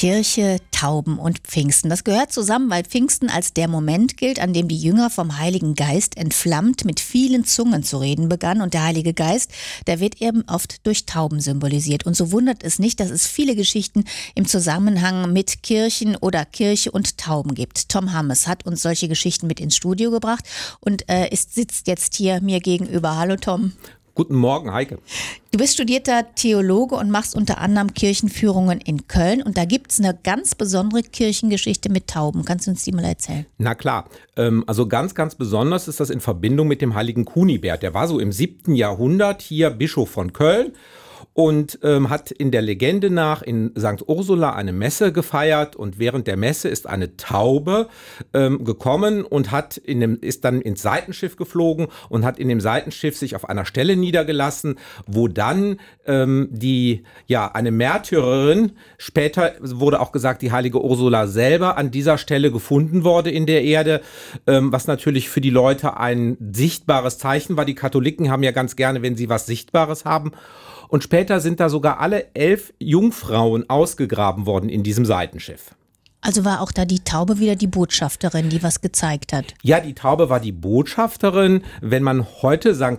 Kirche, Tauben und Pfingsten. Das gehört zusammen, weil Pfingsten als der Moment gilt, an dem die Jünger vom Heiligen Geist entflammt mit vielen Zungen zu reden begannen. Und der Heilige Geist, der wird eben oft durch Tauben symbolisiert. Und so wundert es nicht, dass es viele Geschichten im Zusammenhang mit Kirchen oder Kirche und Tauben gibt. Tom Hammes hat uns solche Geschichten mit ins Studio gebracht und sitzt jetzt hier mir gegenüber. Hallo Tom. Guten Morgen, Heike. Du bist studierter Theologe und machst unter anderem Kirchenführungen in Köln. Und da gibt es eine ganz besondere Kirchengeschichte mit Tauben. Kannst du uns die mal erzählen? Na klar, also ganz, ganz besonders ist das in Verbindung mit dem heiligen Kunibert. Der war so im 7. Jahrhundert hier Bischof von Köln und hat in der Legende nach in St. Ursula eine Messe gefeiert. Und während der Messe ist eine Taube gekommen und ist dann ins Seitenschiff geflogen und hat in dem Seitenschiff sich auf einer Stelle niedergelassen, wo dann eine Märtyrerin, später wurde auch gesagt, die heilige Ursula selber an dieser Stelle gefunden wurde in der Erde, was natürlich für die Leute ein sichtbares Zeichen war. Die Katholiken haben ja ganz gerne, wenn sie was Sichtbares haben. Und später sind da sogar alle 11 Jungfrauen ausgegraben worden in diesem Seitenschiff. Also war auch da die Taube wieder die Botschafterin, die was gezeigt hat? Ja, die Taube war die Botschafterin. Wenn man heute St.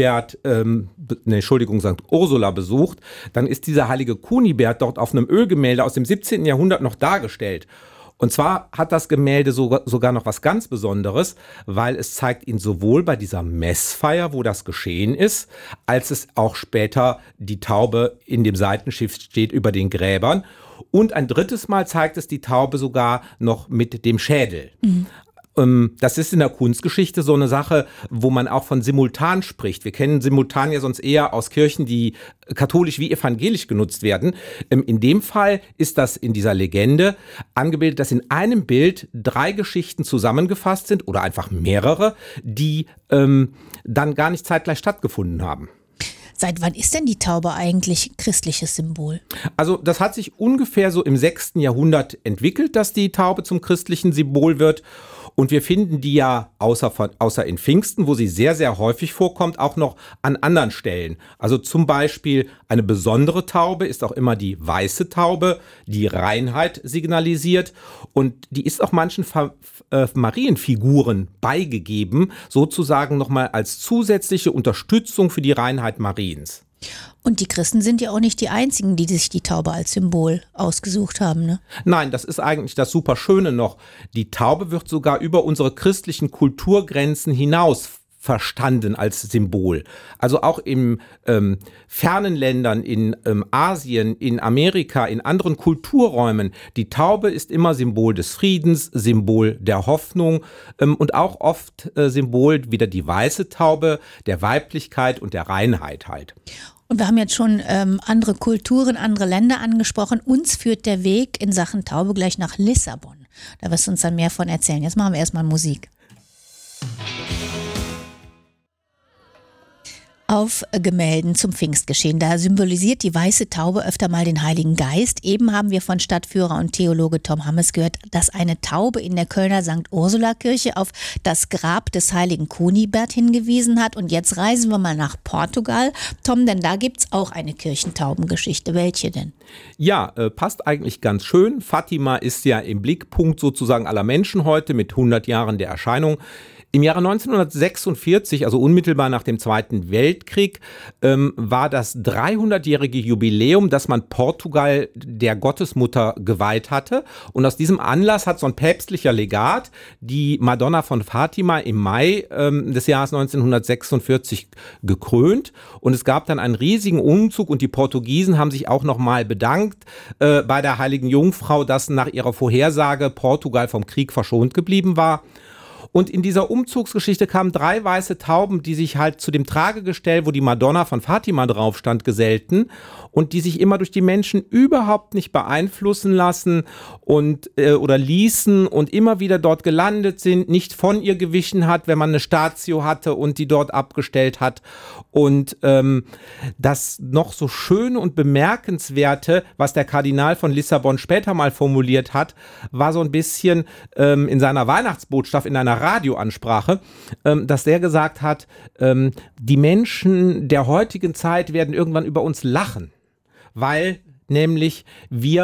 Ursula besucht, dann ist dieser heilige Kunibert dort auf einem Ölgemälde aus dem 17. Jahrhundert noch dargestellt. Und zwar hat das Gemälde sogar noch was ganz Besonderes, weil es zeigt ihn sowohl bei dieser Messfeier, wo das geschehen ist, als es auch später die Taube in dem Seitenschiff steht über den Gräbern. Und ein drittes Mal zeigt es die Taube sogar noch mit dem Schädel. Mhm. Das ist in der Kunstgeschichte so eine Sache, wo man auch von Simultan spricht. Wir kennen Simultan ja sonst eher aus Kirchen, die katholisch wie evangelisch genutzt werden. In dem Fall ist das in dieser Legende angebildet, dass in einem Bild 3 Geschichten zusammengefasst sind oder einfach mehrere, die dann gar nicht zeitgleich stattgefunden haben. Seit wann ist denn die Taube eigentlich christliches Symbol? Also das hat sich ungefähr so im 6. Jahrhundert entwickelt, dass die Taube zum christlichen Symbol wird. Und wir finden die ja außer in Pfingsten, wo sie sehr, sehr häufig vorkommt, auch noch an anderen Stellen. Also zum Beispiel eine besondere Taube ist auch immer die weiße Taube, die Reinheit signalisiert. Und die ist auch manchen Marienfiguren beigegeben, sozusagen nochmal als zusätzliche Unterstützung für die Reinheit Mariens. Und die Christen sind ja auch nicht die einzigen, die sich die Taube als Symbol ausgesucht haben, ne? Nein, das ist eigentlich das Superschöne noch. Die Taube wird sogar über unsere christlichen Kulturgrenzen hinaus verstanden als Symbol. Also auch in fernen Ländern, in Asien, in Amerika, in anderen Kulturräumen. Die Taube ist immer Symbol des Friedens, Symbol der Hoffnung und auch oft Symbol wieder die weiße Taube, der Weiblichkeit und der Reinheit halt. Und wir haben jetzt schon andere Kulturen, andere Länder angesprochen. Uns führt der Weg in Sachen Taube gleich nach Lissabon. Da wirst du uns dann mehr von erzählen. Jetzt machen wir erstmal Musik. Auf Gemälden zum Pfingstgeschehen. Da symbolisiert die weiße Taube öfter mal den Heiligen Geist. Eben haben wir von Stadtführer und Theologe Tom Hammes gehört, dass eine Taube in der Kölner St. Ursula Kirche auf das Grab des heiligen Kunibert hingewiesen hat. Und jetzt reisen wir mal nach Portugal. Tom, denn da gibt's auch eine Kirchentaubengeschichte. Welche denn? Ja, passt eigentlich ganz schön. Fatima ist ja im Blickpunkt sozusagen aller Menschen heute mit 100 Jahren der Erscheinung. Im Jahre 1946, also unmittelbar nach dem Zweiten Weltkrieg, war das 300-jährige Jubiläum, dass man Portugal der Gottesmutter geweiht hatte. Und aus diesem Anlass hat so ein päpstlicher Legat die Madonna von Fatima im Mai des Jahres 1946 gekrönt. Und es gab dann einen riesigen Umzug und die Portugiesen haben sich auch nochmal bedankt bei der heiligen Jungfrau, dass nach ihrer Vorhersage Portugal vom Krieg verschont geblieben war. Und in dieser Umzugsgeschichte kamen 3 weiße Tauben, die sich halt zu dem Tragegestell, wo die Madonna von Fatima drauf stand, gesellten und die sich immer durch die Menschen überhaupt nicht beeinflussen lassen und oder ließen und immer wieder dort gelandet sind, nicht von ihr gewichen hat, wenn man eine Statio hatte und die dort abgestellt hat. Und das noch so Schöne und Bemerkenswerte, was der Kardinal von Lissabon später mal formuliert hat, war so ein bisschen in seiner Weihnachtsbotschaft, in einer Radioansprache, dass der gesagt hat, die Menschen der heutigen Zeit werden irgendwann über uns lachen, weil nämlich wir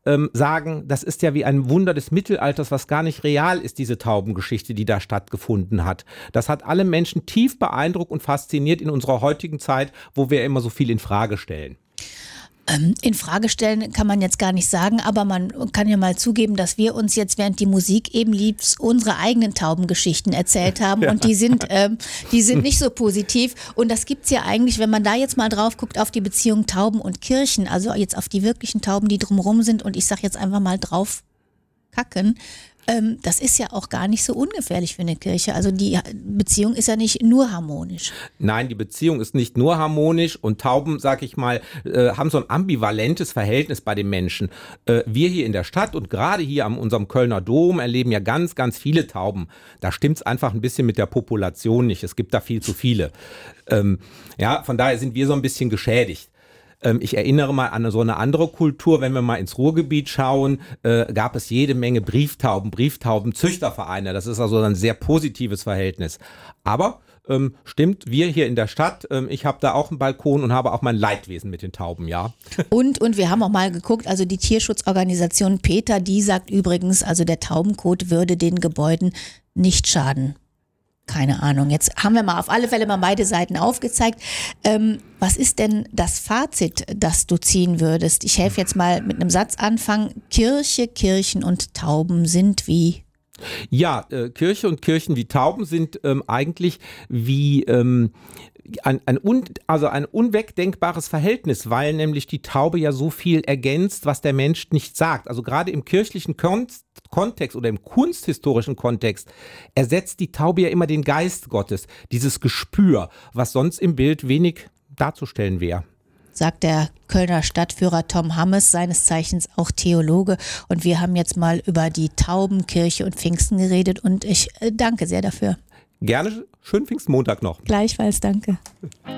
sagen, das ist ja wie ein Wunder des Mittelalters, was gar nicht real ist, diese Taubengeschichte, die da stattgefunden hat. Das hat alle Menschen tief beeindruckt und fasziniert in unserer heutigen Zeit, wo wir immer so viel in Frage stellen. In Frage stellen kann man jetzt gar nicht sagen, aber man kann ja mal zugeben, dass wir uns jetzt, während die Musik eben lief, unsere eigenen Taubengeschichten erzählt haben und die sind nicht so positiv. Und das gibt's ja eigentlich, wenn man da jetzt mal drauf guckt auf die Beziehung Tauben und Kirchen, also jetzt auf die wirklichen Tauben, die drumherum sind und ich sag jetzt einfach mal drauf kacken. Das ist ja auch gar nicht so ungefährlich für eine Kirche. Also die Beziehung ist ja nicht nur harmonisch. Nein, die Beziehung ist nicht nur harmonisch und Tauben, sag ich mal, haben so ein ambivalentes Verhältnis bei den Menschen. Wir hier in der Stadt und gerade hier an unserem Kölner Dom erleben ja ganz, ganz viele Tauben. Da stimmt's einfach ein bisschen mit der Population nicht. Es gibt da viel zu viele. Von daher sind wir so ein bisschen geschädigt. Ich erinnere mal an so eine andere Kultur, wenn wir mal ins Ruhrgebiet schauen, gab es jede Menge Brieftauben-Züchtervereine. Das ist also ein sehr positives Verhältnis. Aber stimmt, wir hier in der Stadt, ich habe da auch einen Balkon und habe auch mein Leidwesen mit den Tauben, ja. Und wir haben auch mal geguckt, also die Tierschutzorganisation PETA, die sagt übrigens, also der Taubenkot würde den Gebäuden nicht schaden. Keine Ahnung, jetzt haben wir mal auf alle Fälle mal beide Seiten aufgezeigt. Was ist denn das Fazit, das du ziehen würdest? Ich helfe jetzt mal mit einem Satz anfangen. Kirche, Kirchen und Tauben sind wie? Ja, Kirche und Kirchen wie Tauben sind eigentlich wie ein unwegdenkbares Verhältnis, weil nämlich die Taube ja so viel ergänzt, was der Mensch nicht sagt. Also gerade im kirchlichen Kontext oder im kunsthistorischen Kontext ersetzt die Taube ja immer den Geist Gottes, dieses Gespür, was sonst im Bild wenig darzustellen wäre. Sagt der Kölner Stadtführer Tom Hammes, seines Zeichens auch Theologe. Und wir haben jetzt mal über die Tauben, Kirche und Pfingsten geredet und ich danke sehr dafür. Gerne, schönen Pfingstmontag noch. Gleichfalls, danke.